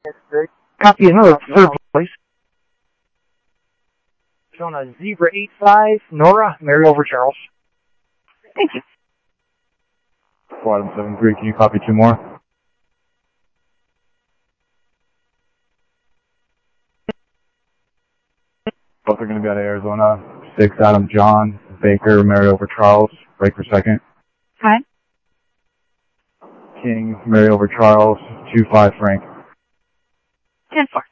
Copy another third, please. Zona Zebra 85, Nora, Mary over Charles. Thank you. Squad 73, can you copy 2 more? Both are going to be out of Arizona. 6, Adam John, Baker, Mary over Charles, break for second. Hi. King, Mary over Charles, 2-5 Frank. 10-4.